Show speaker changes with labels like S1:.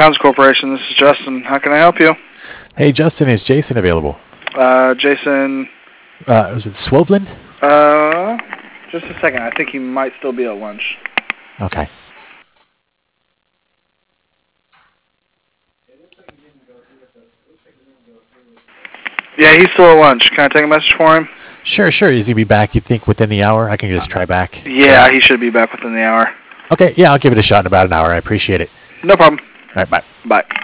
S1: Towns Corporation, this is Justin. How can I help you?
S2: Hey, Justin, is Jason available?
S1: Jason...
S2: Was it Swoveland?
S1: Just a second. I think he might still be at lunch.
S2: Okay.
S1: Yeah, he's still at lunch. Can I take a message for him?
S2: Sure. Is he be back, you think, within the hour? I can just try back.
S1: Yeah, he should be back within the hour.
S2: Okay, yeah, I'll give it a shot in about an hour. I appreciate it.
S1: No problem.
S2: All right, bye.
S1: Bye.